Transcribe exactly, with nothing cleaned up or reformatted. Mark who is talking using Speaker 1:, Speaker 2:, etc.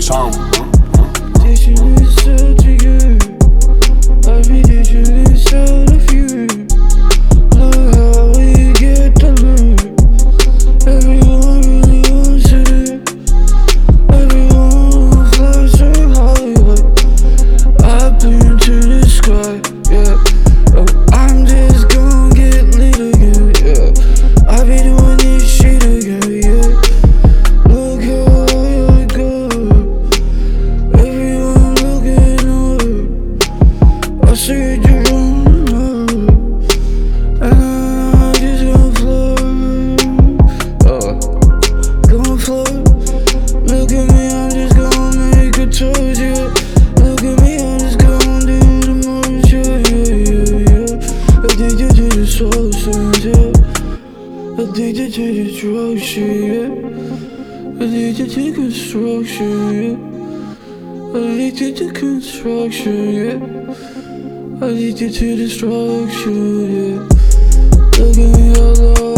Speaker 1: sound.
Speaker 2: Dishing this out to you. I be dishing this out of you. Look how we get to learn. Everyone really wants it. Everyone flies so high. I've been to the sky, yeah. Oh, I'm just gonna get lit again, yeah. I be doing this shit again, yeah. Look how high I go. Everyone looking up. I see you run up, and I'm just gonna float. Oh, gonna float. Look at me, I'm just gonna make a toast, yeah. Look at me, I'm just gonna do the most, yeah, yeah, yeah, yeah. Addicted to the substance, yeah. Addicted to the drug shit, yeah. Addicted to construction, yeah. Addicted to construction, yeah. Addicted to destruction, yeah. Look at me, I love